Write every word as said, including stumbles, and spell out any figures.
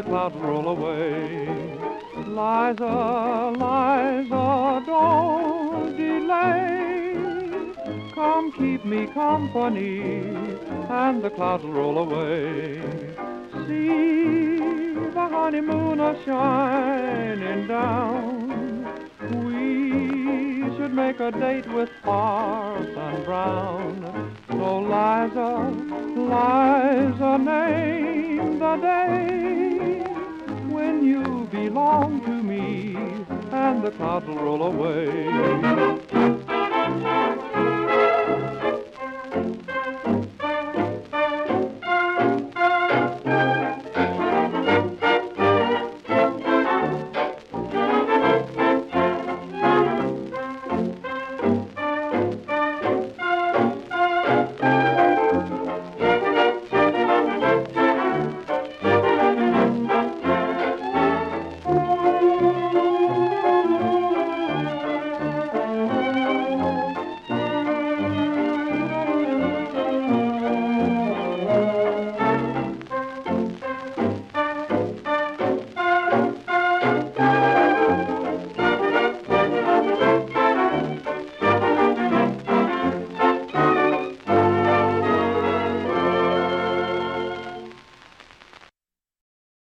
clouds roll away. Liza, Liza, don't delay. Come keep me company, and the clouds will roll away. See the honeymoon a shining down. We should make a date with Parson Brown. So Liza, Liza, name the day when you belong to me, and the clouds will roll away.